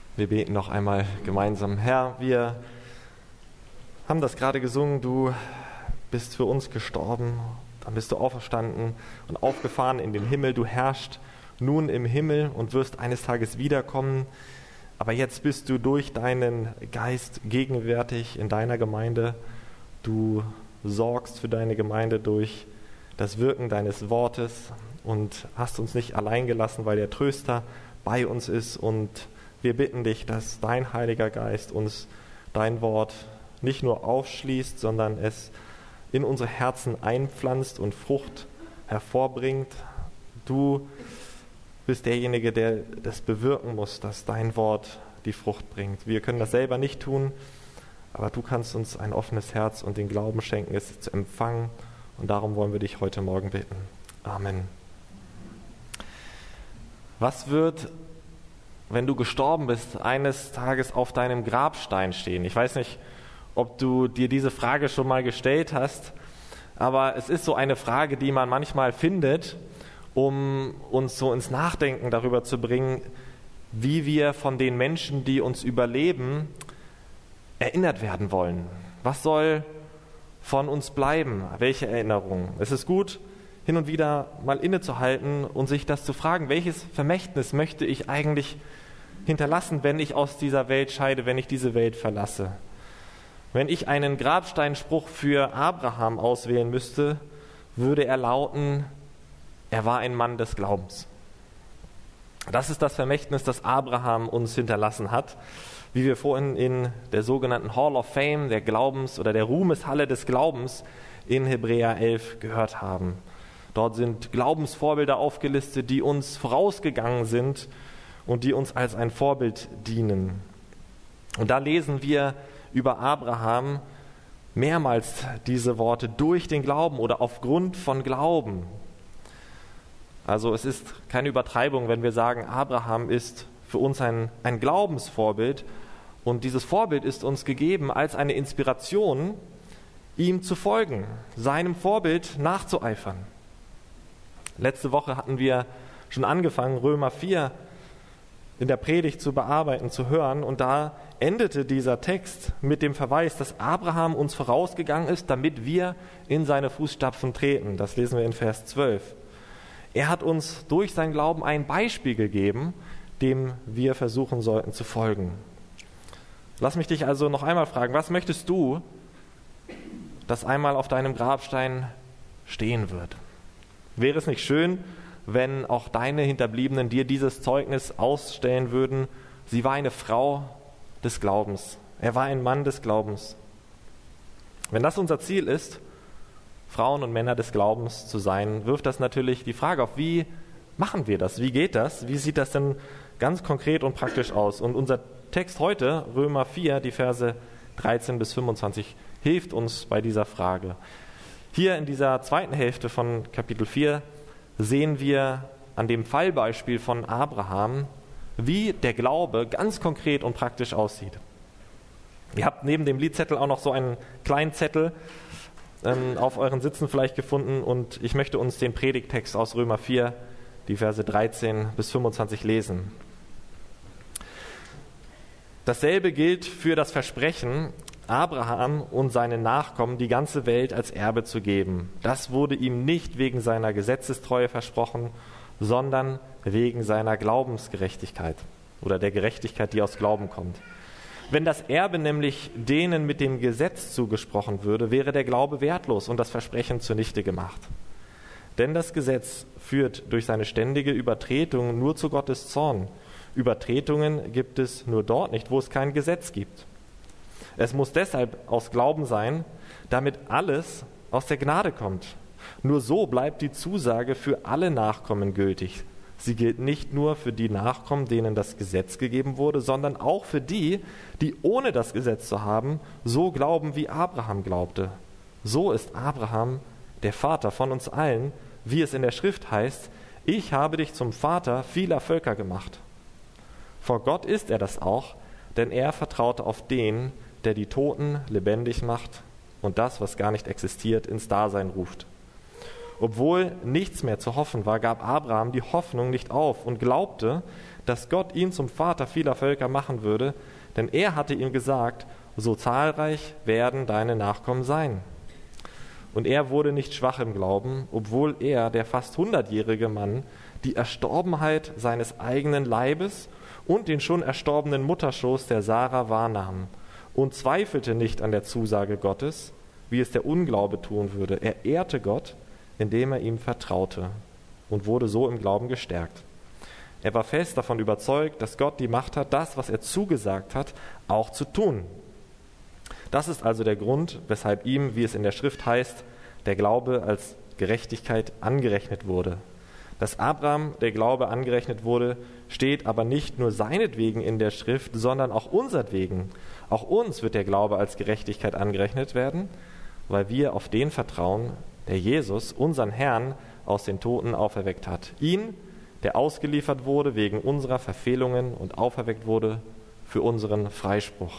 Wir beten noch einmal gemeinsam. Herr, wir haben das gerade gesungen, du bist für uns gestorben, dann bist du auferstanden und aufgefahren in den Himmel. Du herrschst nun im Himmel und wirst eines Tages wiederkommen. Aber jetzt bist du durch deinen Geist gegenwärtig in deiner Gemeinde. Du sorgst für deine Gemeinde durch das Wirken deines Wortes und hast uns nicht allein gelassen, weil der Tröster bei uns ist. Und wir bitten dich, dass dein Heiliger Geist uns dein Wort nicht nur aufschließt, sondern es in unsere Herzen einpflanzt und Frucht hervorbringt. Du bist derjenige, der das bewirken muss, dass dein Wort die Frucht bringt. Wir können das selber nicht tun, aber du kannst uns ein offenes Herz und den Glauben schenken, es zu empfangen. Und darum wollen wir dich heute Morgen bitten. Amen. Was wird, wenn du gestorben bist, eines Tages auf deinem Grabstein stehen? Ich weiß nicht, ob du dir diese Frage schon mal gestellt hast, aber es ist so eine Frage, die man manchmal findet, um uns so ins Nachdenken darüber zu bringen, wie wir von den Menschen, die uns überleben, erinnert werden wollen. Was soll von uns bleiben? Welche Erinnerungen? Es ist gut, hin und wieder mal innezuhalten und sich das zu fragen, welches Vermächtnis möchte ich eigentlich hinterlassen, wenn ich aus dieser Welt scheide, wenn ich diese Welt verlasse? Wenn ich einen Grabsteinspruch für Abraham auswählen müsste, würde er lauten: Er war ein Mann des Glaubens. Das ist das Vermächtnis, das Abraham uns hinterlassen hat, wie wir vorhin in der sogenannten Hall of Fame, der Glaubens- oder der Ruhmeshalle des Glaubens in Hebräer 11 gehört haben. Dort sind Glaubensvorbilder aufgelistet, die uns vorausgegangen sind und die uns als ein Vorbild dienen. Und da lesen wir über Abraham mehrmals diese Worte: durch den Glauben oder aufgrund von Glauben. Also es ist keine Übertreibung, wenn wir sagen, Abraham ist für uns ein Glaubensvorbild und dieses Vorbild ist uns gegeben als eine Inspiration, ihm zu folgen, seinem Vorbild nachzueifern. Letzte Woche hatten wir schon angefangen, Römer 4 in der Predigt zu bearbeiten, zu hören, und da endete dieser Text mit dem Verweis, dass Abraham uns vorausgegangen ist, damit wir in seine Fußstapfen treten. Das lesen wir in Vers 12. Er hat uns durch sein Glauben ein Beispiel gegeben, dem wir versuchen sollten zu folgen. Lass mich dich also noch einmal fragen, was möchtest du, dass einmal auf deinem Grabstein stehen wird? Wäre es nicht schön, wenn auch deine Hinterbliebenen dir dieses Zeugnis ausstellen würden: Sie war eine Frau des Glaubens, er war ein Mann des Glaubens. Wenn das unser Ziel ist, Frauen und Männer des Glaubens zu sein, wirft das natürlich die Frage auf: Wie machen wir das? Wie geht das? Wie sieht das denn ganz konkret und praktisch aus? Und unser Text heute, Römer 4, die Verse 13 bis 25, hilft uns bei dieser Frage. Hier in dieser zweiten Hälfte von Kapitel 4 sehen wir an dem Fallbeispiel von Abraham, wie der Glaube ganz konkret und praktisch aussieht. Ihr habt neben dem Liedzettel auch noch so einen kleinen Zettel auf euren Sitzen vielleicht gefunden, und ich möchte uns den Predigttext aus Römer 4, die Verse 13 bis 25 lesen. Dasselbe gilt für das Versprechen, Abraham und seinen Nachkommen die ganze Welt als Erbe zu geben. Das wurde ihm nicht wegen seiner Gesetzestreue versprochen, sondern wegen seiner Glaubensgerechtigkeit oder der Gerechtigkeit, die aus Glauben kommt. Wenn das Erbe nämlich denen mit dem Gesetz zugesprochen würde, wäre der Glaube wertlos und das Versprechen zunichte gemacht. Denn das Gesetz führt durch seine ständige Übertretung nur zu Gottes Zorn. Übertretungen gibt es nur dort nicht, wo es kein Gesetz gibt. Es muss deshalb aus Glauben sein, damit alles aus der Gnade kommt. Nur so bleibt die Zusage für alle Nachkommen gültig. Sie gilt nicht nur für die Nachkommen, denen das Gesetz gegeben wurde, sondern auch für die, die ohne das Gesetz zu haben, so glauben, wie Abraham glaubte. So ist Abraham der Vater von uns allen, wie es in der Schrift heißt: Ich habe dich zum Vater vieler Völker gemacht. Vor Gott ist er das auch, denn er vertraute auf den, der die Toten lebendig macht und das, was gar nicht existiert, ins Dasein ruft. Obwohl nichts mehr zu hoffen war, gab Abraham die Hoffnung nicht auf und glaubte, dass Gott ihn zum Vater vieler Völker machen würde, denn er hatte ihm gesagt, so zahlreich werden deine Nachkommen sein. Und er wurde nicht schwach im Glauben, obwohl er, der fast 100-jährige Mann, die Erstorbenheit seines eigenen Leibes und den schon erstorbenen Mutterschoß der Sarah wahrnahm und zweifelte nicht an der Zusage Gottes, wie es der Unglaube tun würde. Er ehrte Gott, indem er ihm vertraute und wurde so im Glauben gestärkt. Er war fest davon überzeugt, dass Gott die Macht hat, das, was er zugesagt hat, auch zu tun. Das ist also der Grund, weshalb ihm, wie es in der Schrift heißt, der Glaube als Gerechtigkeit angerechnet wurde. Dass Abraham der Glaube angerechnet wurde, steht aber nicht nur seinetwegen in der Schrift, sondern auch unsertwegen. Auch uns wird der Glaube als Gerechtigkeit angerechnet werden, weil wir auf den vertrauen, der Jesus, unseren Herrn, aus den Toten auferweckt hat. Ihn, der ausgeliefert wurde wegen unserer Verfehlungen und auferweckt wurde für unseren Freispruch.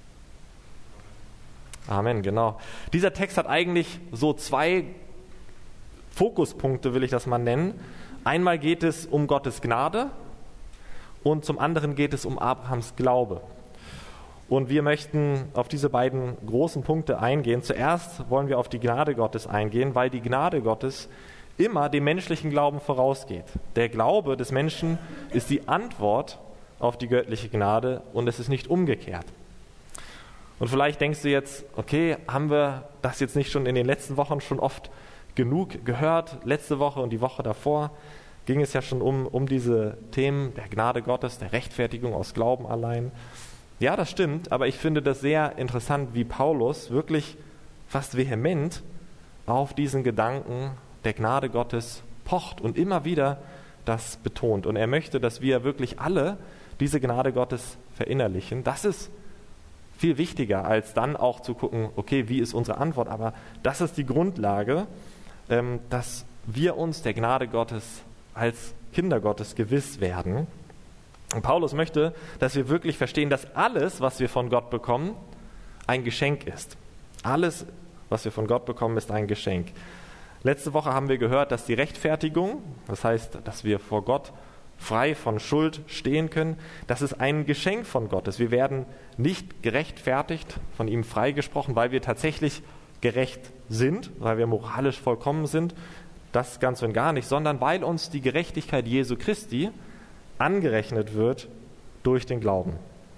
Amen, genau. Dieser Text hat eigentlich so zwei Fokuspunkte, will ich das mal nennen. Einmal geht es um Gottes Gnade und zum anderen geht es um Abrahams Glaube. Und wir möchten auf diese beiden großen Punkte eingehen. Zuerst wollen wir auf die Gnade Gottes eingehen, weil die Gnade Gottes immer dem menschlichen Glauben vorausgeht. Der Glaube des Menschen ist die Antwort auf die göttliche Gnade und es ist nicht umgekehrt. Und vielleicht denkst du jetzt, okay, haben wir das jetzt nicht schon in den letzten Wochen schon oft genug gehört? Letzte Woche und die Woche davor ging es ja schon um diese Themen der Gnade Gottes, der Rechtfertigung aus Glauben allein. Ja, das stimmt, aber ich finde das sehr interessant, wie Paulus wirklich fast vehement auf diesen Gedanken der Gnade Gottes pocht und immer wieder das betont. Und er möchte, dass wir wirklich alle diese Gnade Gottes verinnerlichen. Das ist viel wichtiger, als dann auch zu gucken, okay, wie ist unsere Antwort? Aber das ist die Grundlage, dass wir uns der Gnade Gottes als Kinder Gottes gewiss werden. Und Paulus möchte, dass wir wirklich verstehen, dass alles, was wir von Gott bekommen, ein Geschenk ist. Alles, was wir von Gott bekommen, ist ein Geschenk. Letzte Woche haben wir gehört, dass die Rechtfertigung, das heißt, dass wir vor Gott frei von Schuld stehen können, das ist ein Geschenk von Gottes. Wir werden nicht gerechtfertigt, von ihm freigesprochen, weil wir tatsächlich gerecht sind, weil wir moralisch vollkommen sind, das ganz und gar nicht, sondern weil uns die Gerechtigkeit Jesu Christi angerechnet wird durch den Glauben.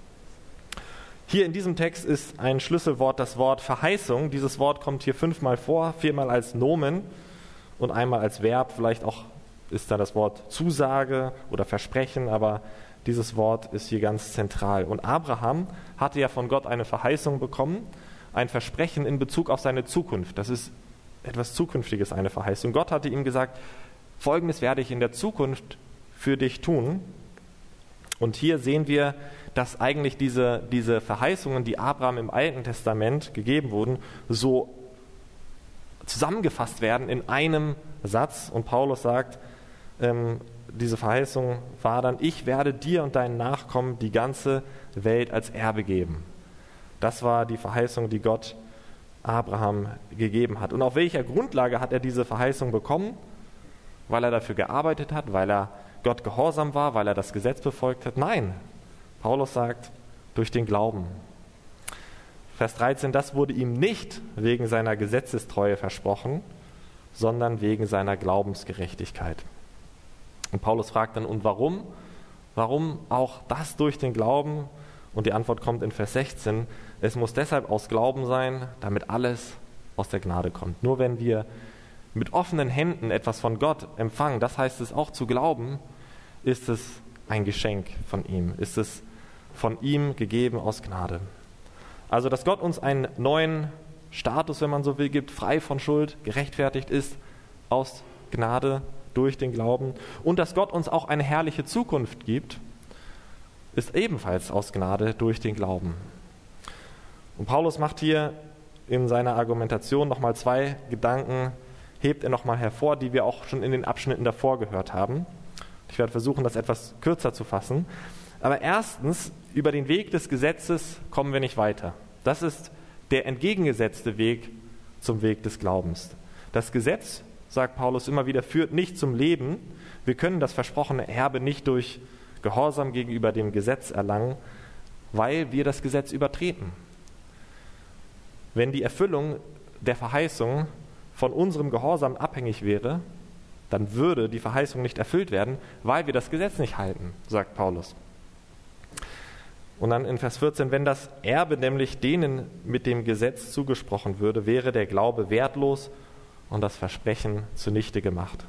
Hier in diesem Text ist ein Schlüsselwort das Wort Verheißung. Dieses Wort kommt hier 5-mal vor, 4-mal als Nomen und einmal als Verb. Vielleicht auch ist da das Wort Zusage oder Versprechen, aber dieses Wort ist hier ganz zentral. Und Abraham hatte ja von Gott eine Verheißung bekommen, ein Versprechen in Bezug auf seine Zukunft. Das ist etwas Zukünftiges, eine Verheißung. Gott hatte ihm gesagt, Folgendes werde ich in der Zukunft für dich tun. Und hier sehen wir, dass eigentlich diese Verheißungen, die Abraham im Alten Testament gegeben wurden, so zusammengefasst werden in einem Satz. Und Paulus sagt, diese Verheißung war dann, ich werde dir und deinen Nachkommen die ganze Welt als Erbe geben. Das war die Verheißung, die Gott Abraham gegeben hat. Und auf welcher Grundlage hat er diese Verheißung bekommen? Weil er dafür gearbeitet hat, weil er Gott gehorsam war, weil er das Gesetz befolgt hat? Nein, Paulus sagt, durch den Glauben. Vers 13, das wurde ihm nicht wegen seiner Gesetzestreue versprochen, sondern wegen seiner Glaubensgerechtigkeit. Und Paulus fragt dann, und warum? Warum auch das durch den Glauben? Und die Antwort kommt in Vers 16, es muss deshalb aus Glauben sein, damit alles aus der Gnade kommt. Nur wenn wir mit offenen Händen etwas von Gott empfangen, das heißt es auch zu glauben, ist es ein Geschenk von ihm, ist es von ihm gegeben aus Gnade. Also, dass Gott uns einen neuen Status, wenn man so will, gibt, frei von Schuld, gerechtfertigt ist aus Gnade durch den Glauben und dass Gott uns auch eine herrliche Zukunft gibt, ist ebenfalls aus Gnade durch den Glauben. Und Paulus macht hier in seiner Argumentation nochmal zwei Gedanken, hebt er nochmal hervor, die wir auch schon in den Abschnitten davor gehört haben. Ich werde versuchen, das etwas kürzer zu fassen. Aber erstens, über den Weg des Gesetzes kommen wir nicht weiter. Das ist der entgegengesetzte Weg zum Weg des Glaubens. Das Gesetz sagt Paulus immer wieder, führt nicht zum Leben. Wir können das versprochene Erbe nicht durch Gehorsam gegenüber dem Gesetz erlangen, weil wir das Gesetz übertreten. Wenn die Erfüllung der Verheißung von unserem Gehorsam abhängig wäre, dann würde die Verheißung nicht erfüllt werden, weil wir das Gesetz nicht halten, sagt Paulus. Und dann in Vers 14, wenn das Erbe nämlich denen mit dem Gesetz zugesprochen würde, wäre der Glaube wertlos und das Versprechen zunichte gemacht.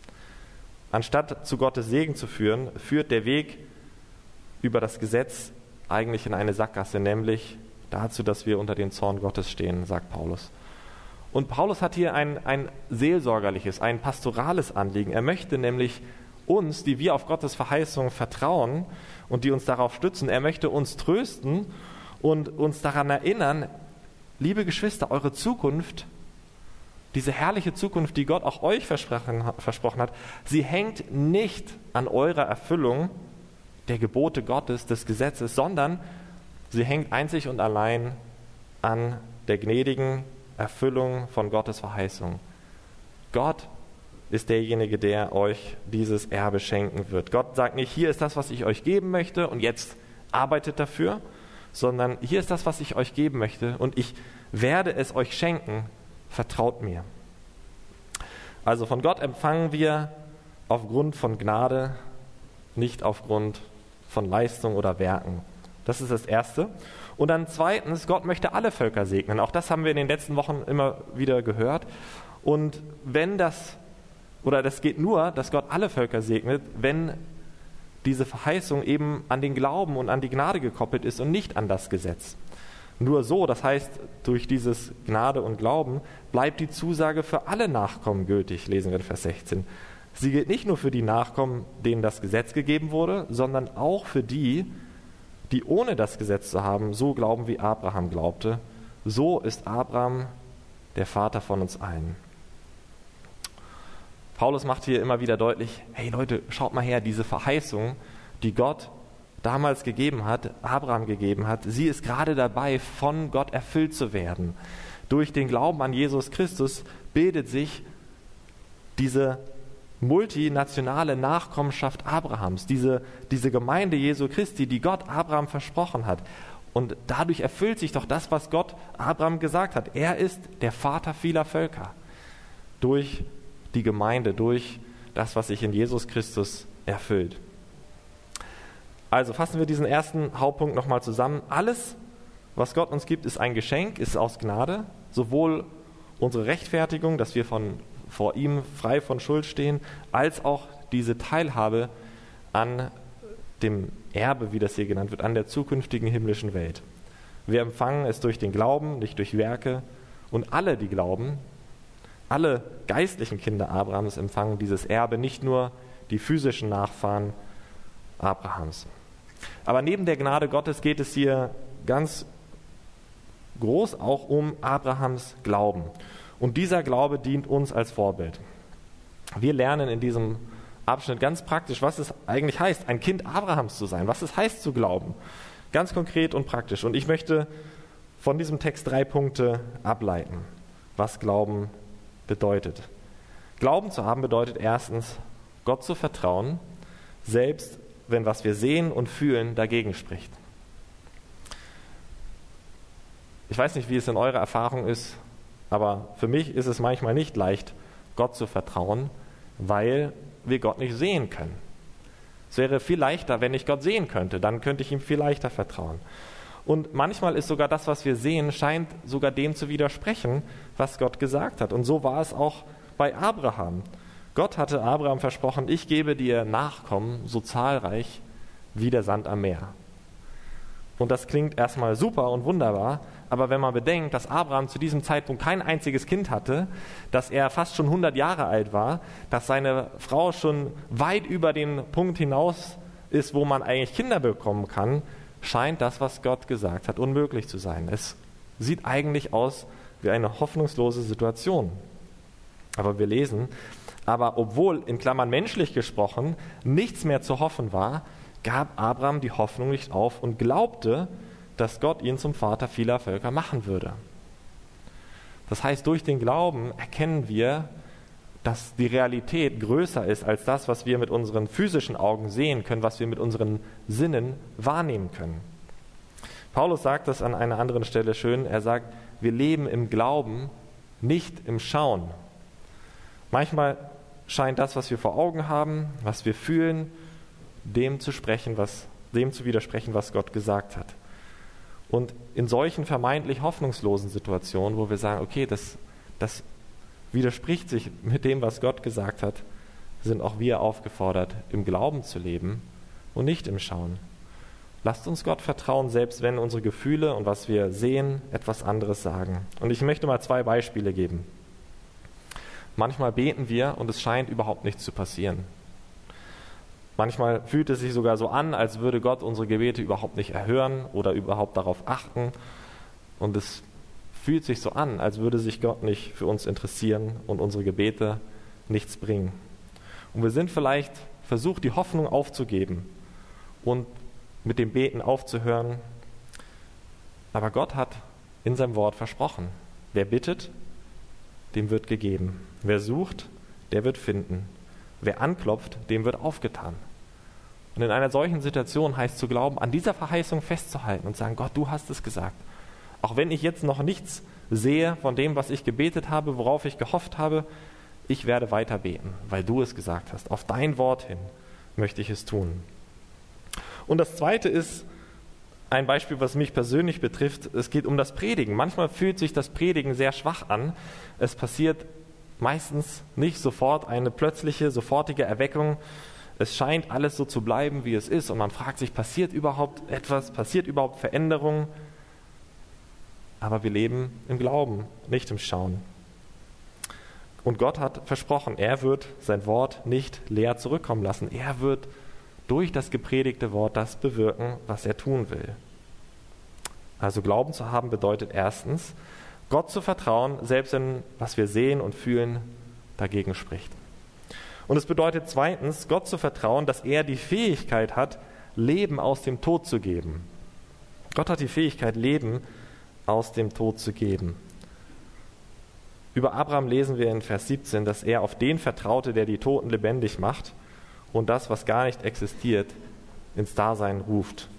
Anstatt zu Gottes Segen zu führen, führt der Weg über das Gesetz eigentlich in eine Sackgasse, nämlich dazu, dass wir unter dem Zorn Gottes stehen, sagt Paulus. Und Paulus hat hier ein seelsorgerliches, ein pastorales Anliegen. Er möchte nämlich uns, die wir auf Gottes Verheißung vertrauen und die uns darauf stützen, er möchte uns trösten und uns daran erinnern, liebe Geschwister, eure Zukunft, diese herrliche Zukunft, die Gott auch euch versprochen hat, sie hängt nicht an eurer Erfüllung der Gebote Gottes, des Gesetzes, sondern sie hängt einzig und allein an der gnädigen Erfüllung von Gottes Verheißung. Gott ist derjenige, der euch dieses Erbe schenken wird. Gott sagt nicht, hier ist das, was ich euch geben möchte und jetzt arbeitet dafür, sondern hier ist das, was ich euch geben möchte und ich werde es euch schenken, vertraut mir. Also von Gott empfangen wir aufgrund von Gnade, nicht aufgrund von Leistung oder Werken. Das ist das Erste. Und dann zweitens, Gott möchte alle Völker segnen. Auch das haben wir in den letzten Wochen immer wieder gehört. Und das geht nur, dass Gott alle Völker segnet, wenn diese Verheißung eben an den Glauben und an die Gnade gekoppelt ist und nicht an das Gesetz. Nur so, das heißt, durch dieses Gnade und Glauben bleibt die Zusage für alle Nachkommen gültig, lesen wir in Vers 16. Sie gilt nicht nur für die Nachkommen, denen das Gesetz gegeben wurde, sondern auch für die ohne das Gesetz zu haben, so glauben, wie Abraham glaubte. So ist Abraham der Vater von uns allen. Paulus macht hier immer wieder deutlich, hey Leute, schaut mal her, diese Verheißung, die Gott damals gegeben hat, Abraham gegeben hat, sie ist gerade dabei, von Gott erfüllt zu werden. Durch den Glauben an Jesus Christus bildet sich diese multinationale Nachkommenschaft Abrahams, diese Gemeinde Jesu Christi, die Gott Abraham versprochen hat. Und dadurch erfüllt sich doch das, was Gott Abraham gesagt hat. Er ist der Vater vieler Völker. Durch die Gemeinde, durch das, was sich in Jesus Christus erfüllt. Also fassen wir diesen ersten Hauptpunkt nochmal zusammen. Alles, was Gott uns gibt, ist ein Geschenk, ist aus Gnade. Sowohl unsere Rechtfertigung, dass wir vor ihm frei von Schuld stehen, als auch diese Teilhabe an dem Erbe, wie das hier genannt wird, an der zukünftigen himmlischen Welt. Wir empfangen es durch den Glauben, nicht durch Werke. Und alle, die glauben, alle geistlichen Kinder Abrahams empfangen dieses Erbe, nicht nur die physischen Nachfahren Abrahams. Aber neben der Gnade Gottes geht es hier ganz groß auch um Abrahams Glauben. Und dieser Glaube dient uns als Vorbild. Wir lernen in diesem Abschnitt ganz praktisch, was es eigentlich heißt, ein Kind Abrahams zu sein, was es heißt zu glauben. Ganz konkret und praktisch. Und ich möchte von diesem Text 3 Punkte ableiten, was Glauben bedeutet. Glauben zu haben bedeutet erstens, Gott zu vertrauen, selbst wenn was wir sehen und fühlen dagegen spricht. Ich weiß nicht, wie es in eurer Erfahrung ist, aber für mich ist es manchmal nicht leicht, Gott zu vertrauen, weil wir Gott nicht sehen können. Es wäre viel leichter, wenn ich Gott sehen könnte, dann könnte ich ihm viel leichter vertrauen. Und manchmal ist sogar das, was wir sehen, scheint sogar dem zu widersprechen, was Gott gesagt hat. Und so war es auch bei Abraham. Gott hatte Abraham versprochen, ich gebe dir Nachkommen so zahlreich wie der Sand am Meer. Und das klingt erstmal super und wunderbar, aber wenn man bedenkt, dass Abraham zu diesem Zeitpunkt kein einziges Kind hatte, dass er fast schon 100 Jahre alt war, dass seine Frau schon weit über den Punkt hinaus ist, wo man eigentlich Kinder bekommen kann, scheint das, was Gott gesagt hat, unmöglich zu sein. Es sieht eigentlich aus wie eine hoffnungslose Situation. Aber wir lesen, aber obwohl, in Klammern menschlich gesprochen, nichts mehr zu hoffen war, gab Abraham die Hoffnung nicht auf und glaubte, dass Gott ihn zum Vater vieler Völker machen würde. Das heißt, durch den Glauben erkennen wir, dass die Realität größer ist als das, was wir mit unseren physischen Augen sehen können, was wir mit unseren Sinnen wahrnehmen können. Paulus sagt das an einer anderen Stelle schön. Er sagt, wir leben im Glauben, nicht im Schauen. Manchmal scheint das, was wir vor Augen haben, was wir fühlen, dem zu widersprechen, was Gott gesagt hat. Und in solchen vermeintlich hoffnungslosen Situationen, wo wir sagen, okay, das widerspricht sich mit dem, was Gott gesagt hat, sind auch wir aufgefordert, im Glauben zu leben und nicht im Schauen. Lasst uns Gott vertrauen, selbst wenn unsere Gefühle und was wir sehen etwas anderes sagen. Und ich möchte mal 2 Beispiele geben. Manchmal beten wir und es scheint überhaupt nichts zu passieren. Manchmal fühlt es sich sogar so an, als würde Gott unsere Gebete überhaupt nicht erhören oder überhaupt darauf achten. Und es fühlt sich so an, als würde sich Gott nicht für uns interessieren und unsere Gebete nichts bringen. Und wir sind vielleicht versucht, die Hoffnung aufzugeben und mit dem Beten aufzuhören. Aber Gott hat in seinem Wort versprochen, wer bittet, dem wird gegeben. Wer sucht, der wird finden. Wer anklopft, dem wird aufgetan. Und in einer solchen Situation heißt zu glauben, an dieser Verheißung festzuhalten und sagen, Gott, du hast es gesagt. Auch wenn ich jetzt noch nichts sehe von dem, was ich gebetet habe, worauf ich gehofft habe, ich werde weiter beten, weil du es gesagt hast. Auf dein Wort hin möchte ich es tun. Und das Zweite ist ein Beispiel, was mich persönlich betrifft. Es geht um das Predigen. Manchmal fühlt sich das Predigen sehr schwach an. Es passiert meistens nicht sofort eine plötzliche, sofortige Erweckung. Es scheint alles so zu bleiben, wie es ist. Und man fragt sich, passiert überhaupt etwas? Passiert überhaupt Veränderung? Aber wir leben im Glauben, nicht im Schauen. Und Gott hat versprochen, er wird sein Wort nicht leer zurückkommen lassen. Er wird durch das gepredigte Wort das bewirken, was er tun will. Also Glauben zu haben bedeutet erstens, Gott zu vertrauen, selbst wenn was wir sehen und fühlen dagegen spricht. Und es bedeutet zweitens, Gott zu vertrauen, dass er die Fähigkeit hat, Leben aus dem Tod zu geben. Gott hat die Fähigkeit, Leben aus dem Tod zu geben. Über Abraham lesen wir in Vers 17, dass er auf den vertraute, der die Toten lebendig macht und das, was gar nicht existiert, ins Dasein ruft.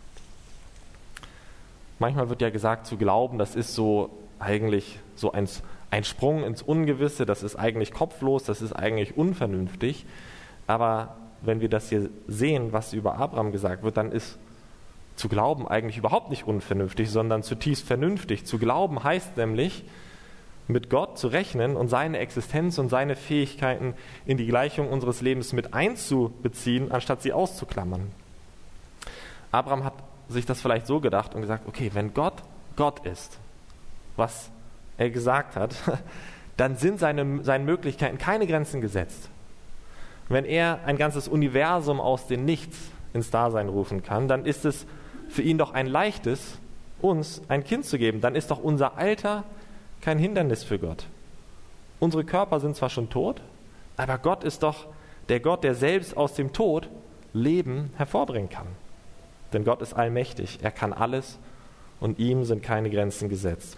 Manchmal wird ja gesagt, zu glauben, das ist so eigentlich so ein Sprung ins Ungewisse, das ist eigentlich kopflos, das ist eigentlich unvernünftig. Aber wenn wir das hier sehen, was über Abraham gesagt wird, dann ist zu glauben eigentlich überhaupt nicht unvernünftig, sondern zutiefst vernünftig. Zu glauben heißt nämlich, mit Gott zu rechnen und seine Existenz und seine Fähigkeiten in die Gleichung unseres Lebens mit einzubeziehen, anstatt sie auszuklammern. Abraham hat sich das vielleicht so gedacht und gesagt, okay, wenn Gott Gott ist, was er gesagt hat, dann sind seinen Möglichkeiten keine Grenzen gesetzt. Wenn er ein ganzes Universum aus dem Nichts ins Dasein rufen kann, dann ist es für ihn doch ein leichtes, uns ein Kind zu geben. Dann ist doch unser Alter kein Hindernis für Gott. Unsere Körper sind zwar schon tot, aber Gott ist doch der Gott, der selbst aus dem Tod Leben hervorbringen kann. Denn Gott ist allmächtig, er kann alles und ihm sind keine Grenzen gesetzt.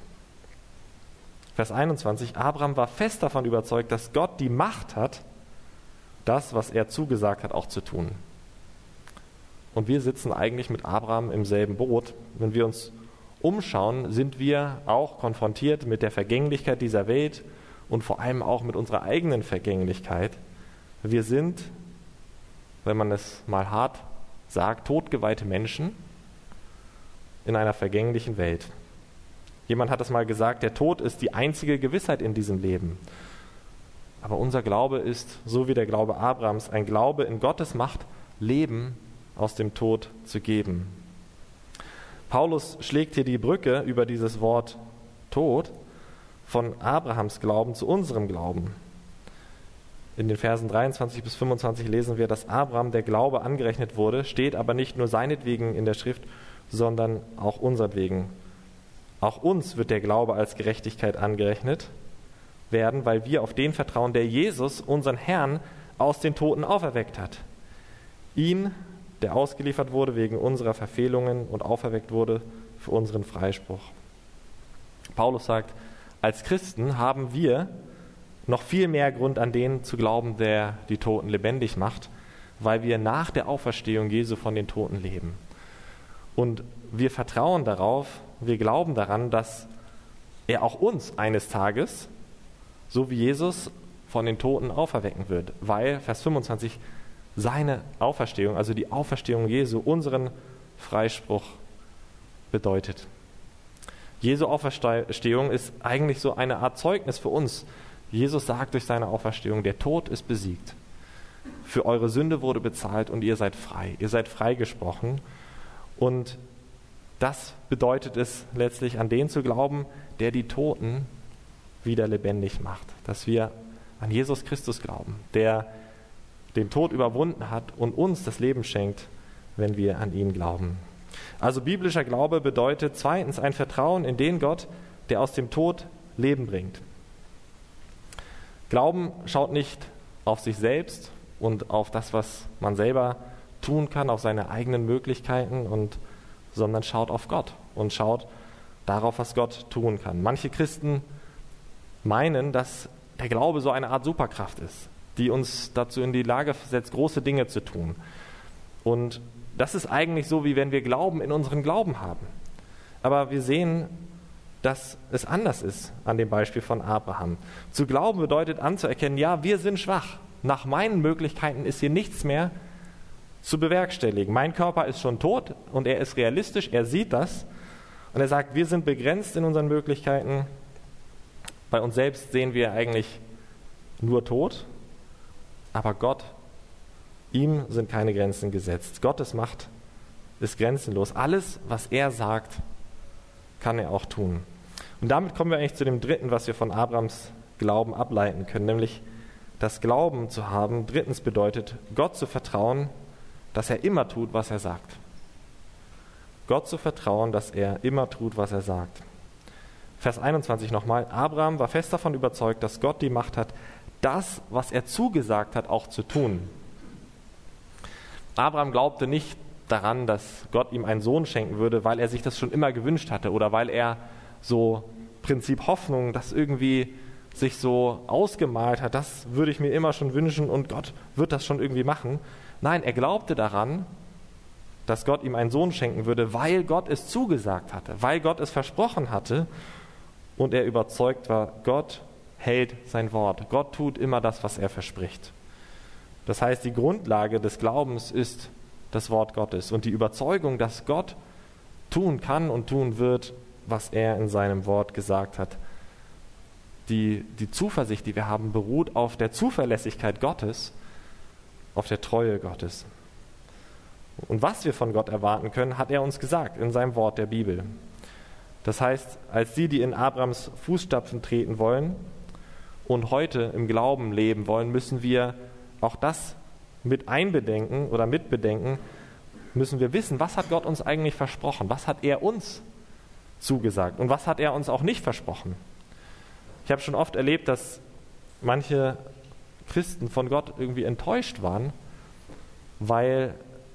Vers 21, Abraham war fest davon überzeugt, dass Gott die Macht hat, das, was er zugesagt hat, auch zu tun. Und wir sitzen eigentlich mit Abraham im selben Boot. Wenn wir uns umschauen, sind wir auch konfrontiert mit der Vergänglichkeit dieser Welt und vor allem auch mit unserer eigenen Vergänglichkeit. Wir sind, wenn man es mal hart sagt, totgeweihte Menschen in einer vergänglichen Welt. Jemand hat es mal gesagt, der Tod ist die einzige Gewissheit in diesem Leben. Aber unser Glaube ist, so wie der Glaube Abrahams, ein Glaube in Gottes Macht, Leben aus dem Tod zu geben. Paulus schlägt hier die Brücke über dieses Wort Tod von Abrahams Glauben zu unserem Glauben. In den Versen 23 bis 25 lesen wir, dass Abraham der Glaube angerechnet wurde, steht aber nicht nur seinetwegen in der Schrift, sondern auch unsertwegen. Auch uns wird der Glaube als Gerechtigkeit angerechnet werden, weil wir auf den vertrauen, der Jesus, unseren Herrn, aus den Toten auferweckt hat. Ihn, der ausgeliefert wurde wegen unserer Verfehlungen und auferweckt wurde für unseren Freispruch. Paulus sagt, als Christen haben wir noch viel mehr Grund, an den zu glauben, der die Toten lebendig macht, weil wir nach der Auferstehung Jesu von den Toten leben. Und wir vertrauen darauf, wir glauben daran, dass er auch uns eines Tages, so wie Jesus, von den Toten auferwecken wird, weil, Vers 25, seine Auferstehung, also die Auferstehung Jesu, unseren Freispruch bedeutet. Jesu Auferstehung ist eigentlich so eine Art Zeugnis für uns. Jesus sagt durch seine Auferstehung, der Tod ist besiegt. Für eure Sünde wurde bezahlt und ihr seid frei. Ihr seid freigesprochen. Und das bedeutet es letztlich, an den zu glauben, der die Toten wieder lebendig macht. Dass wir an Jesus Christus glauben, der den Tod überwunden hat und uns das Leben schenkt, wenn wir an ihn glauben. Also biblischer Glaube bedeutet zweitens ein Vertrauen in den Gott, der aus dem Tod Leben bringt. Glauben schaut nicht auf sich selbst und auf das, was man selber tun kann, auf seine eigenen Möglichkeiten, sondern schaut auf Gott und schaut darauf, was Gott tun kann. Manche Christen meinen, dass der Glaube so eine Art Superkraft ist, die uns dazu in die Lage versetzt, große Dinge zu tun. Und das ist eigentlich so, wie wenn wir Glauben in unseren Glauben haben. Aber wir sehen, dass es anders ist an dem Beispiel von Abraham. Zu glauben bedeutet anzuerkennen, ja, wir sind schwach. Nach meinen Möglichkeiten ist hier nichts mehr zu bewerkstelligen. Mein Körper ist schon tot und er ist realistisch, er sieht das. Und er sagt, wir sind begrenzt in unseren Möglichkeiten. Bei uns selbst sehen wir eigentlich nur Tod. Aber Gott, ihm sind keine Grenzen gesetzt. Gottes Macht ist grenzenlos. Alles, was er sagt, kann er auch tun. Und damit kommen wir eigentlich zu dem dritten, was wir von Abrahams Glauben ableiten können, nämlich das Glauben zu haben. Drittens bedeutet, Gott zu vertrauen, dass er immer tut, was er sagt. Gott zu vertrauen, dass er immer tut, was er sagt. Vers 21 nochmal. Abraham war fest davon überzeugt, dass Gott die Macht hat, das, was er zugesagt hat, auch zu tun. Abraham glaubte nicht daran, dass Gott ihm einen Sohn schenken würde, weil er sich das schon immer gewünscht hatte oder weil er so Prinzip Hoffnung, das irgendwie sich so ausgemalt hat, das würde ich mir immer schon wünschen und Gott wird das schon irgendwie machen. Nein, er glaubte daran, dass Gott ihm einen Sohn schenken würde, weil Gott es zugesagt hatte, weil Gott es versprochen hatte und er überzeugt war, Gott hält sein Wort. Gott tut immer das, was er verspricht. Das heißt, die Grundlage des Glaubens ist das Wort Gottes und die Überzeugung, dass Gott tun kann und tun wird, was er in seinem Wort gesagt hat. Die Zuversicht, die wir haben, beruht auf der Zuverlässigkeit Gottes, auf der Treue Gottes. Und was wir von Gott erwarten können, hat er uns gesagt in seinem Wort der Bibel. Das heißt, als die in Abrahams Fußstapfen treten wollen und heute im Glauben leben wollen, müssen wir auch das mit einbedenken oder mitbedenken, müssen wir wissen, was hat Gott uns eigentlich versprochen? Was hat er uns zugesagt? Und was hat er uns auch nicht versprochen? Ich habe schon oft erlebt, dass manche Christen von Gott irgendwie enttäuscht waren, weil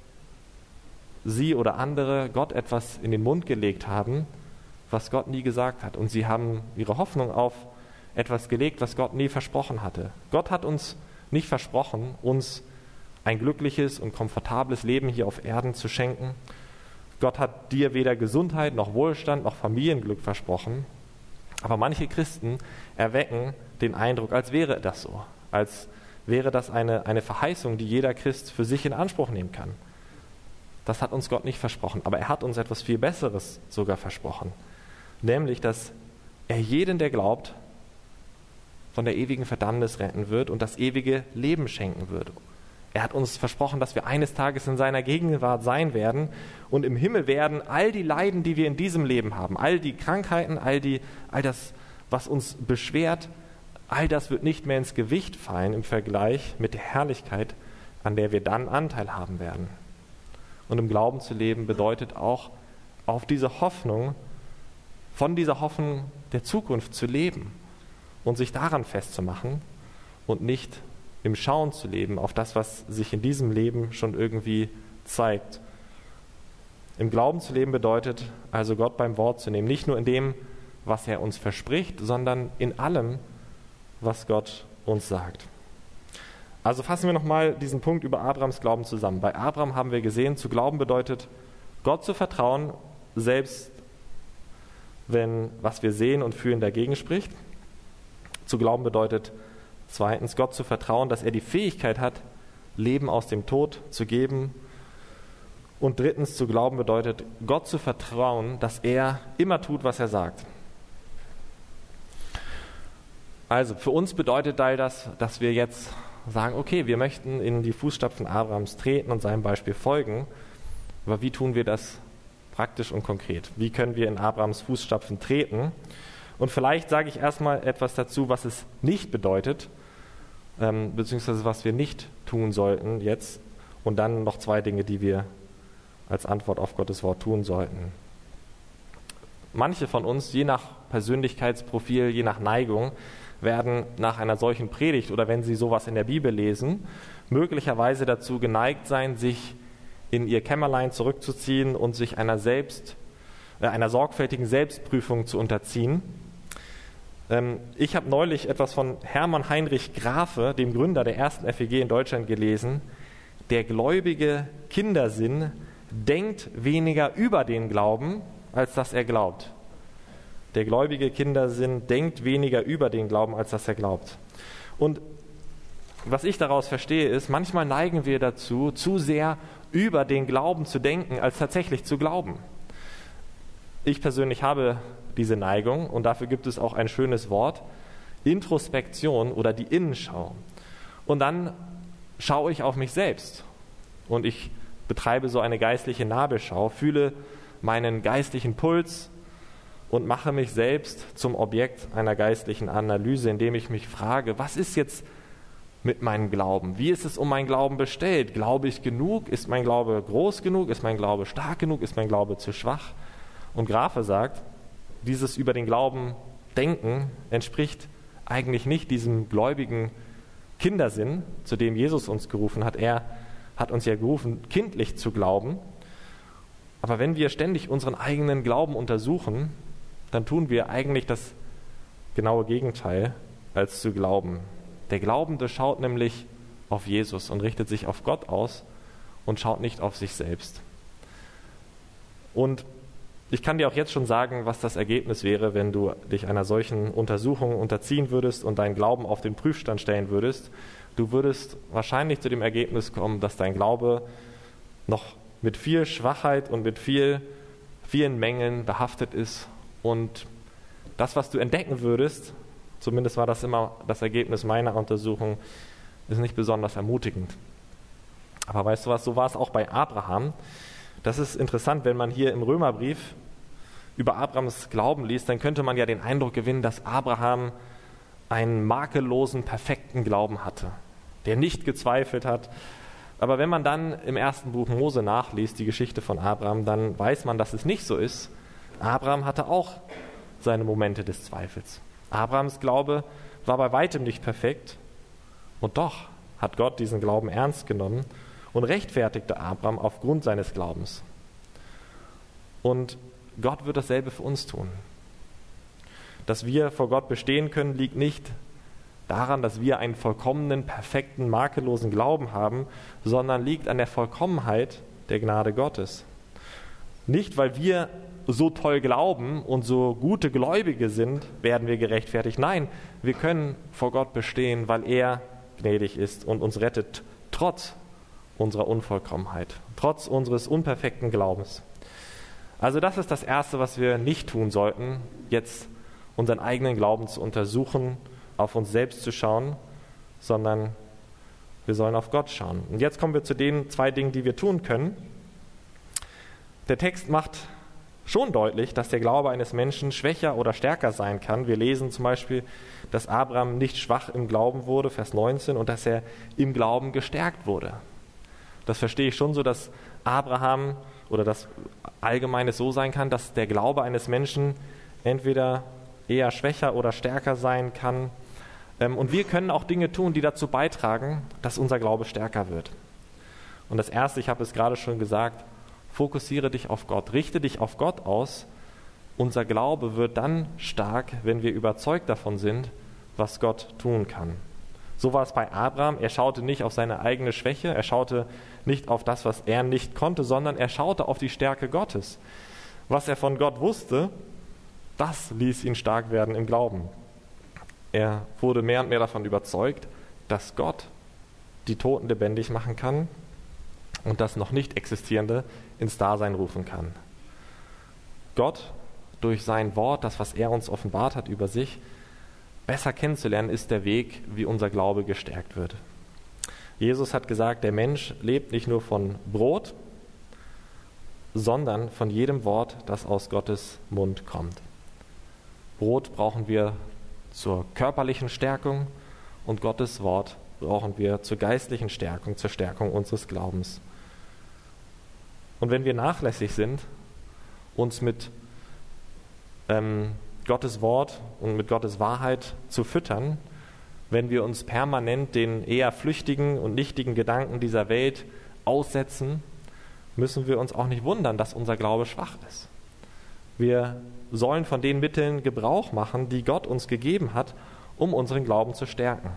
sie oder andere Gott etwas in den Mund gelegt haben, was Gott nie gesagt hat. Und sie haben ihre Hoffnung auf etwas gelegt, was Gott nie versprochen hatte. Gott hat uns nicht versprochen, uns ein glückliches und komfortables Leben hier auf Erden zu schenken. Gott hat dir weder Gesundheit noch Wohlstand noch Familienglück versprochen. Aber manche Christen erwecken den Eindruck, als wäre das so, als wäre das eine Verheißung, die jeder Christ für sich in Anspruch nehmen kann. Das hat uns Gott nicht versprochen, aber er hat uns etwas viel Besseres sogar versprochen. Nämlich, dass er jeden, der glaubt, von der ewigen Verdammnis retten wird und das ewige Leben schenken wird. Er hat uns versprochen, dass wir eines Tages in seiner Gegenwart sein werden und im Himmel werden all die Leiden, die wir in diesem Leben haben, all die Krankheiten, all das, was uns beschwert, all das wird nicht mehr ins Gewicht fallen im Vergleich mit der Herrlichkeit, an der wir dann Anteil haben werden. Und im Glauben zu leben bedeutet auch, auf diese Hoffnung, von dieser Hoffnung der Zukunft zu leben und sich daran festzumachen und nicht im Schauen zu leben auf das, was sich in diesem Leben schon irgendwie zeigt. Im Glauben zu leben bedeutet also, Gott beim Wort zu nehmen, nicht nur in dem, was er uns verspricht, sondern in allem, was Gott uns sagt. Also fassen wir nochmal diesen Punkt über Abrahams Glauben zusammen. Bei Abraham haben wir gesehen, zu glauben bedeutet, Gott zu vertrauen, selbst wenn was wir sehen und fühlen dagegen spricht. Zu glauben bedeutet zweitens, Gott zu vertrauen, dass er die Fähigkeit hat, Leben aus dem Tod zu geben. Und drittens, zu glauben bedeutet, Gott zu vertrauen, dass er immer tut, was er sagt. Also für uns bedeutet das, dass wir jetzt sagen, okay, wir möchten in die Fußstapfen Abrahams treten und seinem Beispiel folgen. Aber wie tun wir das praktisch und konkret? Wie können wir in Abrahams Fußstapfen treten? Und vielleicht sage ich erstmal etwas dazu, was es nicht bedeutet, beziehungsweise was wir nicht tun sollten jetzt. Und dann noch 2 Dinge, die wir als Antwort auf Gottes Wort tun sollten. Manche von uns, je nach Persönlichkeitsprofil, je nach Neigung, werden nach einer solchen Predigt oder wenn sie sowas in der Bibel lesen, möglicherweise dazu geneigt sein, sich in ihr Kämmerlein zurückzuziehen und sich einer sorgfältigen Selbstprüfung zu unterziehen. Ich habe neulich etwas von Hermann Heinrich Grafe, dem Gründer der ersten FEG in Deutschland, gelesen. Der gläubige Kindersinn denkt weniger über den Glauben, als dass er glaubt. Der gläubige Kindersinn denkt weniger über den Glauben, als dass er glaubt. Und was ich daraus verstehe, ist, manchmal neigen wir dazu, zu sehr über den Glauben zu denken, als tatsächlich zu glauben. Ich persönlich habe diese Neigung und dafür gibt es auch ein schönes Wort, Introspektion oder die Innenschau. Und dann schaue ich auf mich selbst und ich betreibe so eine geistliche Nabelschau, fühle meinen geistlichen Puls und mache mich selbst zum Objekt einer geistlichen Analyse, indem ich mich frage, was ist jetzt mit meinem Glauben? Wie ist es um meinen Glauben bestellt? Glaube ich genug? Ist mein Glaube groß genug? Ist mein Glaube stark genug? Ist mein Glaube zu schwach? Und Grafe sagt, dieses über den Glauben denken entspricht eigentlich nicht diesem gläubigen Kindersinn, zu dem Jesus uns gerufen hat. Er hat uns ja gerufen, kindlich zu glauben. Aber wenn wir ständig unseren eigenen Glauben untersuchen, dann tun wir eigentlich das genaue Gegenteil, als zu glauben. Der Glaubende schaut nämlich auf Jesus und richtet sich auf Gott aus und schaut nicht auf sich selbst. Und ich kann dir auch jetzt schon sagen, was das Ergebnis wäre, wenn du dich einer solchen Untersuchung unterziehen würdest und deinen Glauben auf den Prüfstand stellen würdest. Du würdest wahrscheinlich zu dem Ergebnis kommen, dass dein Glaube noch mit viel Schwachheit und mit vielen Mängeln behaftet ist. Und das, was du entdecken würdest, zumindest war das immer das Ergebnis meiner Untersuchung, ist nicht besonders ermutigend. Aber weißt du was, so war es auch bei Abraham. Das ist interessant, wenn man hier im Römerbrief über Abrahams Glauben liest, dann könnte man ja den Eindruck gewinnen, dass Abraham einen makellosen, perfekten Glauben hatte, der nicht gezweifelt hat. Aber wenn man dann im 1. Buch Mose nachliest, die Geschichte von Abraham, dann weiß man, dass es nicht so ist. Abraham hatte auch seine Momente des Zweifels. Abrahams Glaube war bei weitem nicht perfekt und doch hat Gott diesen Glauben ernst genommen und rechtfertigte Abraham aufgrund seines Glaubens. Und Gott wird dasselbe für uns tun. Dass wir vor Gott bestehen können, liegt nicht daran, dass wir einen vollkommenen, perfekten, makellosen Glauben haben, sondern liegt an der Vollkommenheit der Gnade Gottes. Nicht, weil wir so toll glauben und so gute Gläubige sind, werden wir gerechtfertigt. Nein, wir können vor Gott bestehen, weil er gnädig ist und uns rettet, trotz unserer Unvollkommenheit, trotz unseres unperfekten Glaubens. Also das ist das Erste, was wir nicht tun sollten, jetzt unseren eigenen Glauben zu untersuchen, auf uns selbst zu schauen, sondern wir sollen auf Gott schauen. Und jetzt kommen wir zu den 2 Dingen, die wir tun können. Der Text macht schon deutlich, dass der Glaube eines Menschen schwächer oder stärker sein kann. Wir lesen zum Beispiel, dass Abraham nicht schwach im Glauben wurde, Vers 19, und dass er im Glauben gestärkt wurde. Das verstehe ich schon so, dass Abraham oder das Allgemeines so sein kann, dass der Glaube eines Menschen entweder eher schwächer oder stärker sein kann. Und wir können auch Dinge tun, die dazu beitragen, dass unser Glaube stärker wird. Und das Erste, ich habe es gerade schon gesagt, fokussiere dich auf Gott, richte dich auf Gott aus. Unser Glaube wird dann stark, wenn wir überzeugt davon sind, was Gott tun kann. So war es bei Abraham. Er schaute nicht auf seine eigene Schwäche, er schaute nicht auf das, was er nicht konnte, sondern er schaute auf die Stärke Gottes. Was er von Gott wusste, das ließ ihn stark werden im Glauben. Er wurde mehr und mehr davon überzeugt, dass Gott die Toten lebendig machen kann und das noch nicht Existierende ins Dasein rufen kann. Gott durch sein Wort, das, was er uns offenbart hat über sich, besser kennenzulernen, ist der Weg, wie unser Glaube gestärkt wird. Jesus hat gesagt, der Mensch lebt nicht nur von Brot, sondern von jedem Wort, das aus Gottes Mund kommt. Brot brauchen wir zur körperlichen Stärkung und Gottes Wort brauchen wir zur geistlichen Stärkung, zur Stärkung unseres Glaubens. Und wenn wir nachlässig sind, uns mit Gottes Wort und mit Gottes Wahrheit zu füttern, wenn wir uns permanent den eher flüchtigen und nichtigen Gedanken dieser Welt aussetzen, müssen wir uns auch nicht wundern, dass unser Glaube schwach ist. Wir sollen von den Mitteln Gebrauch machen, die Gott uns gegeben hat, um unseren Glauben zu stärken.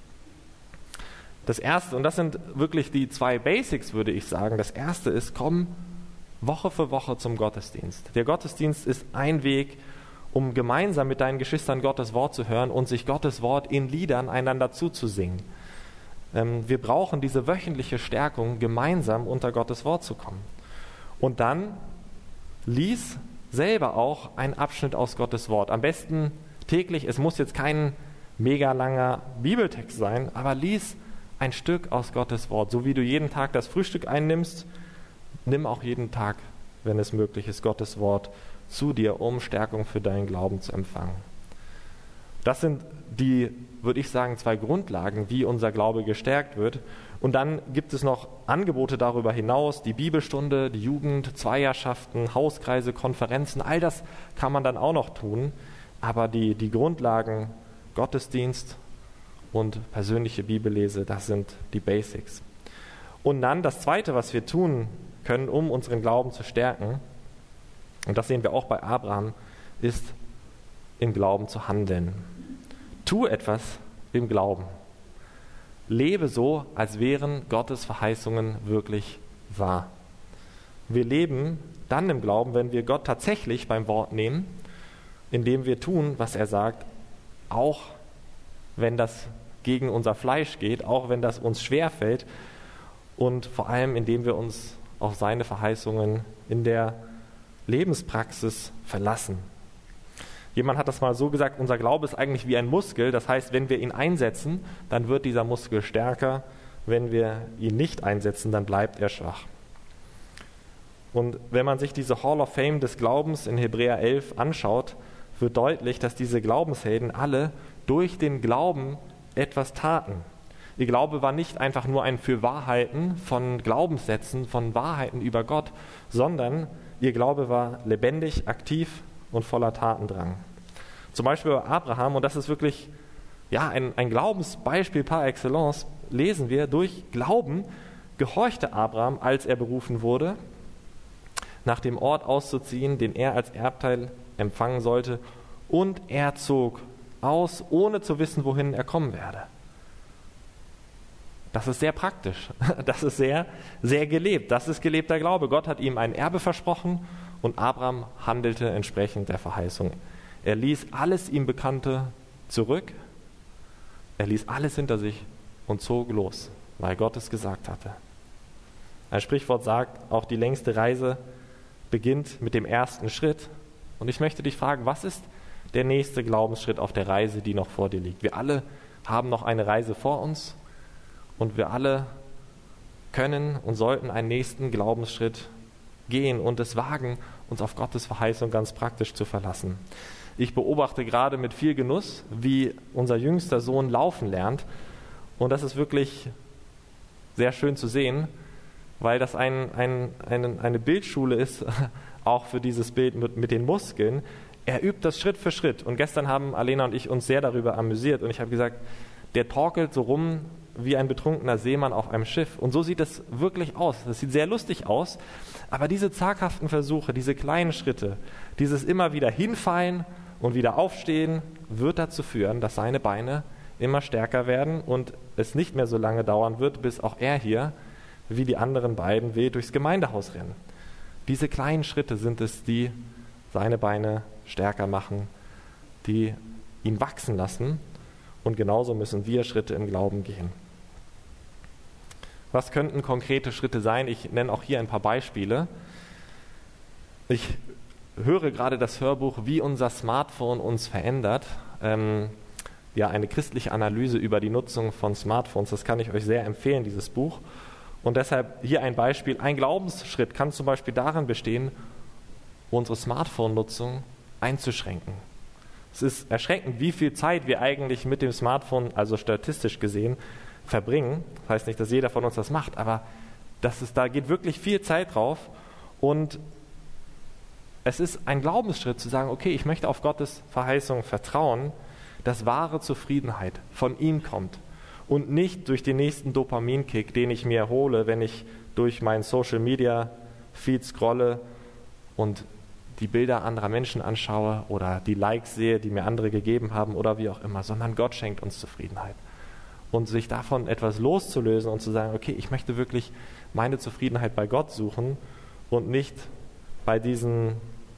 Das Erste, und das sind wirklich die 2 Basics, würde ich sagen. Das Erste ist, komm Woche für Woche zum Gottesdienst. Der Gottesdienst ist ein Weg, um gemeinsam mit deinen Geschwistern Gottes Wort zu hören und sich Gottes Wort in Liedern einander zuzusingen. Wir brauchen diese wöchentliche Stärkung, gemeinsam unter Gottes Wort zu kommen. Und dann lies selber auch einen Abschnitt aus Gottes Wort. Am besten täglich, es muss jetzt kein mega langer Bibeltext sein, aber lies ein Stück aus Gottes Wort. So wie du jeden Tag das Frühstück einnimmst, nimm auch jeden Tag, wenn es möglich ist, Gottes Wort zu dir, um Stärkung für deinen Glauben zu empfangen. Das sind die, würde ich sagen, 2 Grundlagen, wie unser Glaube gestärkt wird. Und dann gibt es noch Angebote darüber hinaus, die Bibelstunde, die Jugend, Zweierschaften, Hauskreise, Konferenzen, all das kann man dann auch noch tun. Aber die Grundlagen, Gottesdienst und persönliche Bibellese, das sind die Basics. Und dann das Zweite, was wir tun können, um unseren Glauben zu stärken, und das sehen wir auch bei Abraham, ist im Glauben zu handeln. Tu etwas im Glauben. Lebe so, als wären Gottes Verheißungen wirklich wahr. Wir leben dann im Glauben, wenn wir Gott tatsächlich beim Wort nehmen, indem wir tun, was er sagt, auch wenn das gegen unser Fleisch geht, auch wenn das uns schwerfällt und vor allem, indem wir uns auf seine Verheißungen in der Lebenspraxis verlassen. Jemand hat das mal so gesagt, unser Glaube ist eigentlich wie ein Muskel, das heißt, wenn wir ihn einsetzen, dann wird dieser Muskel stärker, wenn wir ihn nicht einsetzen, dann bleibt er schwach. Und wenn man sich diese Hall of Fame des Glaubens in Hebräer 11 anschaut, wird deutlich, dass diese Glaubenshelden alle durch den Glauben etwas taten. Ihr Glaube war nicht einfach nur ein Fürwahrhalten von Glaubenssätzen, von Wahrheiten über Gott, sondern ihr Glaube war lebendig, aktiv und voller Tatendrang. Zum Beispiel bei Abraham, und das ist wirklich ein Glaubensbeispiel par excellence, lesen wir, durch Glauben gehorchte Abraham, als er berufen wurde, nach dem Ort auszuziehen, den er als Erbteil empfangen sollte, und er zog aus, ohne zu wissen, wohin er kommen werde. Das ist sehr praktisch, das ist sehr, sehr gelebt, das ist gelebter Glaube. Gott hat ihm ein Erbe versprochen und Abraham handelte entsprechend der Verheißung. Er ließ alles ihm Bekannte zurück, er ließ alles hinter sich und zog los, weil Gott es gesagt hatte. Ein Sprichwort sagt, auch die längste Reise beginnt mit dem ersten Schritt. Und ich möchte dich fragen, was ist der nächste Glaubensschritt auf der Reise, die noch vor dir liegt? Wir alle haben noch eine Reise vor uns und wir alle können und sollten einen nächsten Glaubensschritt gehen und es wagen, uns auf Gottes Verheißung ganz praktisch zu verlassen. Ich beobachte gerade mit viel Genuss, wie unser jüngster Sohn laufen lernt. Und das ist wirklich sehr schön zu sehen, weil das eine Bildschule ist, auch für dieses Bild mit den Muskeln. Er übt das Schritt für Schritt. Und gestern haben Alena und ich uns sehr darüber amüsiert. Und ich habe gesagt, der torkelt so rum wie ein betrunkener Seemann auf einem Schiff. Und so sieht es wirklich aus. Das sieht sehr lustig aus. Aber diese zaghaften Versuche, diese kleinen Schritte, dieses immer wieder hinfallen und wieder aufstehen, wird dazu führen, dass seine Beine immer stärker werden und es nicht mehr so lange dauern wird, bis auch er hier, wie die anderen beiden, wild durchs Gemeindehaus rennen. Diese kleinen Schritte sind es, die seine Beine stärker machen, die ihn wachsen lassen. Und genauso müssen wir Schritte im Glauben gehen. Was könnten konkrete Schritte sein? Ich nenne auch hier ein paar Beispiele. Ich höre gerade das Hörbuch Wie unser Smartphone uns verändert. Eine christliche Analyse über die Nutzung von Smartphones. Das kann ich euch sehr empfehlen, dieses Buch. Und deshalb hier ein Beispiel. Ein Glaubensschritt kann zum Beispiel darin bestehen, unsere Smartphone-Nutzung einzuschränken. Es ist erschreckend, wie viel Zeit wir eigentlich mit dem Smartphone, also statistisch gesehen, verbringen. Das heißt nicht, dass jeder von uns das macht, aber da geht wirklich viel Zeit drauf. Und es ist ein Glaubensschritt zu sagen, okay, ich möchte auf Gottes Verheißung vertrauen, dass wahre Zufriedenheit von ihm kommt und nicht durch den nächsten Dopaminkick, den ich mir hole, wenn ich durch meinen Social-Media-Feed scrolle und die Bilder anderer Menschen anschaue oder die Likes sehe, die mir andere gegeben haben oder wie auch immer, sondern Gott schenkt uns Zufriedenheit. Und sich davon etwas loszulösen und zu sagen, okay, ich möchte wirklich meine Zufriedenheit bei Gott suchen und nicht bei diesen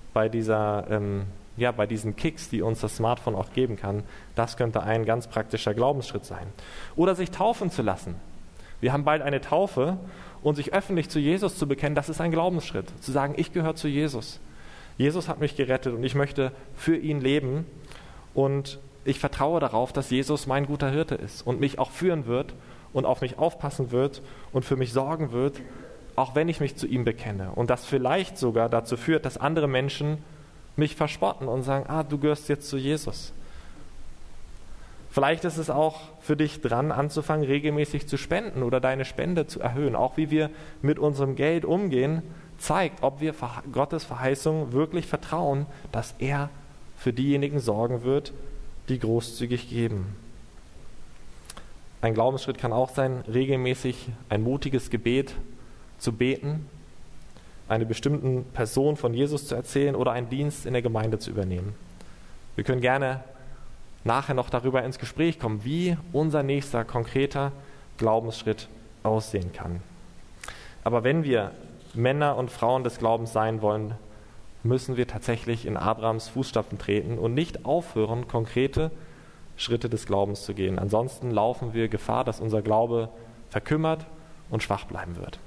Kicks, die uns das Smartphone auch geben kann. Das könnte ein ganz praktischer Glaubensschritt sein. Oder sich taufen zu lassen. Wir haben bald eine Taufe und sich öffentlich zu Jesus zu bekennen, das ist ein Glaubensschritt. Zu sagen, ich gehöre zu Jesus. Jesus hat mich gerettet und ich möchte für ihn leben und ich vertraue darauf, dass Jesus mein guter Hirte ist und mich auch führen wird und auf mich aufpassen wird und für mich sorgen wird, auch wenn ich mich zu ihm bekenne. Und das vielleicht sogar dazu führt, dass andere Menschen mich verspotten und sagen, du gehörst jetzt zu Jesus. Vielleicht ist es auch für dich dran, anzufangen, regelmäßig zu spenden oder deine Spende zu erhöhen. Auch wie wir mit unserem Geld umgehen, zeigt, ob wir Gottes Verheißung wirklich vertrauen, dass er für diejenigen sorgen wird, die großzügig geben. Ein Glaubensschritt kann auch sein, regelmäßig ein mutiges Gebet zu beten, einer bestimmten Person von Jesus zu erzählen oder einen Dienst in der Gemeinde zu übernehmen. Wir können gerne nachher noch darüber ins Gespräch kommen, wie unser nächster konkreter Glaubensschritt aussehen kann. Aber wenn wir Männer und Frauen des Glaubens sein wollen, müssen wir tatsächlich in Abrahams Fußstapfen treten und nicht aufhören, konkrete Schritte des Glaubens zu gehen. Ansonsten laufen wir Gefahr, dass unser Glaube verkümmert und schwach bleiben wird.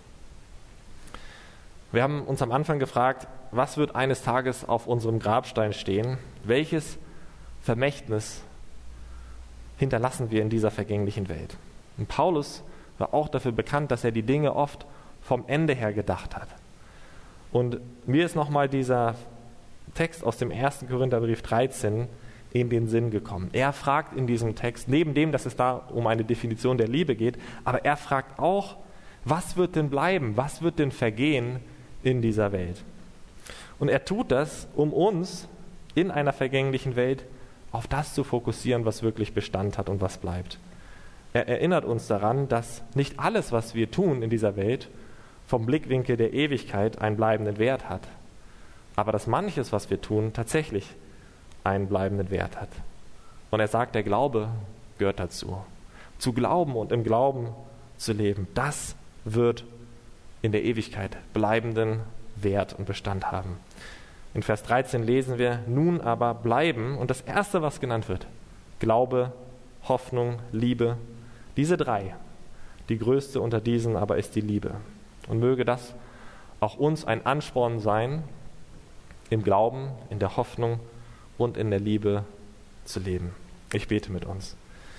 Wir haben uns am Anfang gefragt, was wird eines Tages auf unserem Grabstein stehen? Welches Vermächtnis hinterlassen wir in dieser vergänglichen Welt? Und Paulus war auch dafür bekannt, dass er die Dinge oft vom Ende her gedacht hat. Und mir ist nochmal dieser Text aus dem 1. Korintherbrief 13 in den Sinn gekommen. Er fragt in diesem Text, neben dem, dass es da um eine Definition der Liebe geht, aber er fragt auch, was wird denn bleiben, was wird denn vergehen in dieser Welt? Und er tut das, um uns in einer vergänglichen Welt auf das zu fokussieren, was wirklich Bestand hat und was bleibt. Er erinnert uns daran, dass nicht alles, was wir tun in dieser Welt, vom Blickwinkel der Ewigkeit einen bleibenden Wert hat. Aber dass manches, was wir tun, tatsächlich einen bleibenden Wert hat. Und er sagt, der Glaube gehört dazu. Zu glauben und im Glauben zu leben, das wird in der Ewigkeit bleibenden Wert und Bestand haben. In Vers 13 lesen wir, nun aber bleiben, und das Erste, was genannt wird, Glaube, Hoffnung, Liebe, diese drei. Die größte unter diesen aber ist die Liebe. Und möge das auch uns ein Ansporn sein, im Glauben, in der Hoffnung und in der Liebe zu leben. Ich bete mit uns.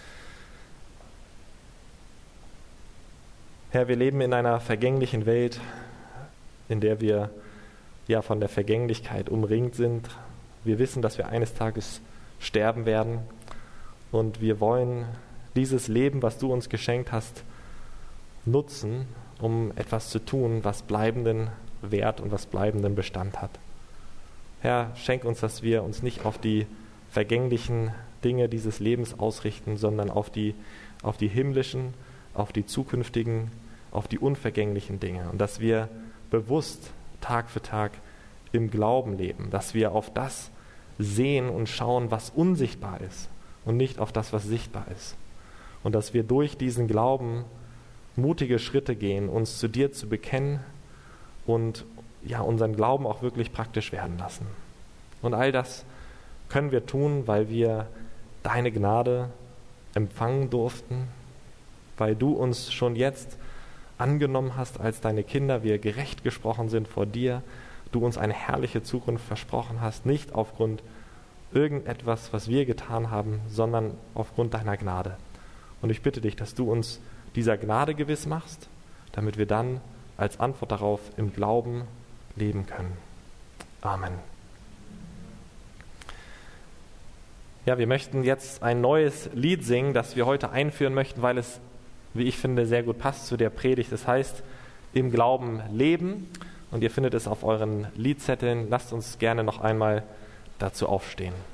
Herr, wir leben in einer vergänglichen Welt, in der wir von der Vergänglichkeit umringt sind. Wir wissen, dass wir eines Tages sterben werden und wir wollen dieses Leben, was du uns geschenkt hast, nutzen, um etwas zu tun, was bleibenden Wert und was bleibenden Bestand hat. Herr, schenk uns, dass wir uns nicht auf die vergänglichen Dinge dieses Lebens ausrichten, sondern auf die himmlischen, auf die zukünftigen, auf die unvergänglichen Dinge. Und dass wir bewusst Tag für Tag im Glauben leben, dass wir auf das sehen und schauen, was unsichtbar ist und nicht auf das, was sichtbar ist. Und dass wir durch diesen Glauben mutige Schritte gehen, uns zu dir zu bekennen und unseren Glauben auch wirklich praktisch werden lassen. Und all das können wir tun, weil wir deine Gnade empfangen durften, weil du uns schon jetzt angenommen hast als deine Kinder, wir gerecht gesprochen sind vor dir, du uns eine herrliche Zukunft versprochen hast, nicht aufgrund irgendetwas, was wir getan haben, sondern aufgrund deiner Gnade. Und ich bitte dich, dass du uns dieser Gnade gewiss machst, damit wir dann als Antwort darauf im Glauben leben können. Amen. Ja, wir möchten jetzt ein neues Lied singen, das wir heute einführen möchten, weil es, wie ich finde, sehr gut passt zu der Predigt. Das heißt, im Glauben leben. Und ihr findet es auf euren Liedzetteln. Lasst uns gerne noch einmal dazu aufstehen.